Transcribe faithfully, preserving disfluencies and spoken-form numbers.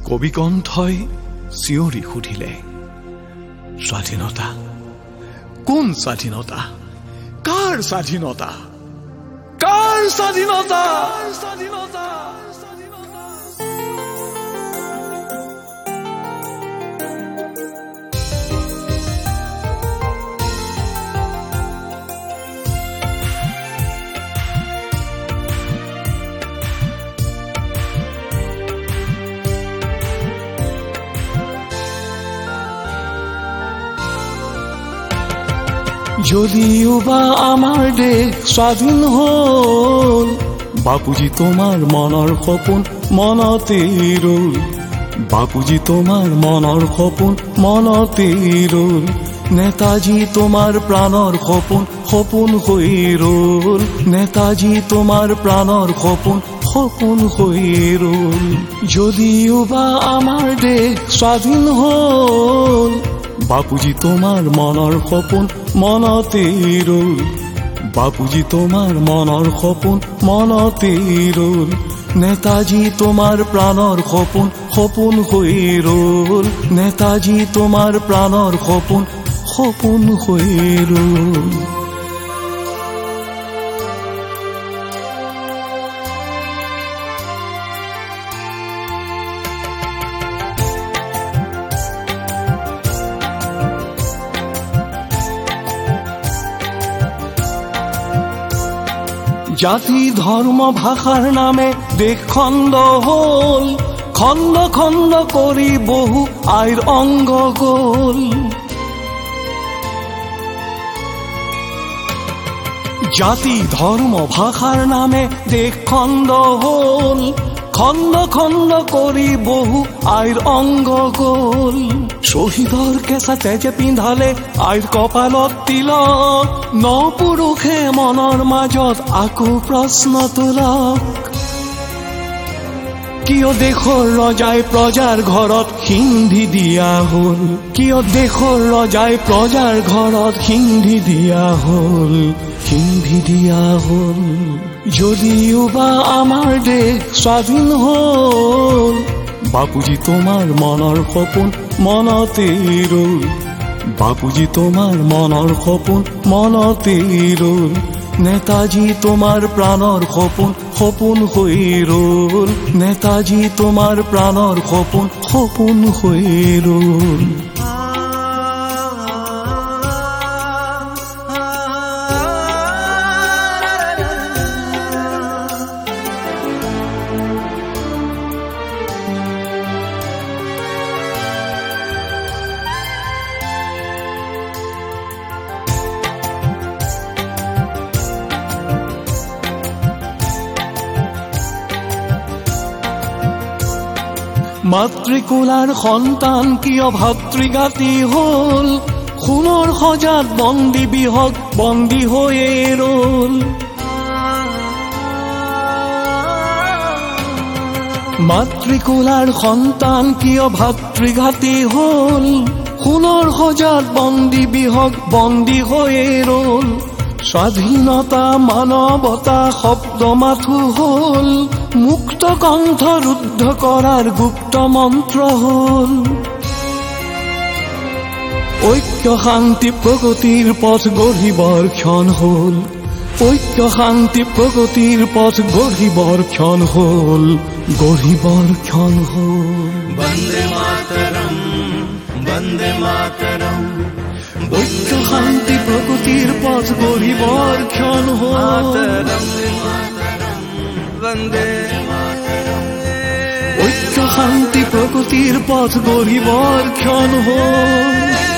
কবি কণ্ঠই চিঞৰি সুধিলে, স্বাধীনতা? কোন স্বাধীনতা? কাৰ স্বাধীনতা? কাৰ স্বাধীনতা? স্বাধীনতা যদিও বা আমাৰ দেশ স্বাধীন হ'ল, বাপুজি তোমাৰ মনৰ সপোন মনতে ৰ'ল। বাপুজি তোমাৰ মনৰ সপোন মনতে ৰ'ল। নেতাজী তোমাৰ প্ৰাণৰ সপোন সপোন হৈ ৰ'ল। নেতাজী তোমাৰ প্ৰাণৰ সপোন সপোন হৈ ৰ'ল। যদিও বা আমাৰ দেশ স্বাধীন হ'ল, বাপুজি তোমাৰ মনৰ সপোন মনতে ৰ'ল। বাপুজি তোমাৰ মনৰ সপোন মনতে ৰ'ল। নেতাজী তোমাৰ প্ৰাণৰ সপোন সপোন হৈ ৰ'ল। নেতাজী তোমাৰ প্ৰাণৰ সপোন সপোন হৈ ৰ'ল। জাতি ধৰ্ম ভাষাৰ নামে দেশ খণ্ড হ'ল। খণ্ড খণ্ড কৰি বহু আইৰ অংগ গ'ল। জাতি ধৰ্ম ভাষাৰ নামে দেশ খণ্ড হ'ল। খণ্ড খণ্ড কৰি বহু আইৰ অংগ গ'ল। শহীদৰ কেঁচা তেজে পিন্ধালে আইৰ কপালত তিলক। ন পুৰুষে মনৰ মাজত আকৌ প্ৰশ্ন তোলক, কিয় দেশৰ ৰজাই প্ৰজাৰ ঘৰত সিন্ধি দিয়া হ'ল? কিয় দেশৰ ৰজাই প্ৰজাৰ ঘৰত সিন্ধি দিয়া হ'ল? সিন্ধি দিয়া হ'ল। যদিও বা আমাৰ দেশ স্বাধীন হ'ল, বাপুজি তোমাৰ মনৰ সপোন মনতে ৰ'ল। বাপুজি তোমাৰ মনৰ সপোন মনতে ৰ'ল। নেতাজী তোমাৰ প্ৰাণৰ সপোন সপোন হৈ ৰ'ল। নেতাজী তোমাৰ প্ৰাণৰ সপোন সপোন হৈ ৰ'ল। মাতৃকোলাৰ সন্তান কিয় ভাতৃঘাতী হ'ল? সোণৰ সজাত বন্দী বিহক বন্দী হৈয়ে ৰ'ল। মাতৃকোলাৰ সন্তান কিয় ভাতৃঘাতী হ'ল? সোণৰ সজাত বন্দী বিহক বন্দী হৈয়ে ৰ'ল। স্বাধীনতা মানৱতা শব্দ মাথো হ'ল। মুক্ত কণ্ঠ ৰুদ্ধ কৰাৰ গুপ্ত মন্ত্ৰ হ'ল। ঐক্য শান্তি প্ৰগতিৰ পথ গঢ়িবৰ ক্ষণ হ'ল। ঐক্য শান্তি প্ৰগতিৰ পথ গঢ়িবৰ ক্ষণ হ'ল। গঢ়িবৰ ক্ষণ হ'ল। বন্দে মাতৰম বন্দে মাতৰম। ঐক্য শান্তি প্ৰগতিৰ পথ গঢ়িবৰ ক্ষণ হ'ল। বন্দে ঐক্য শান্তি প্ৰগতিৰ পথ গঢ়িবৰ ক্ষণ হ'ল।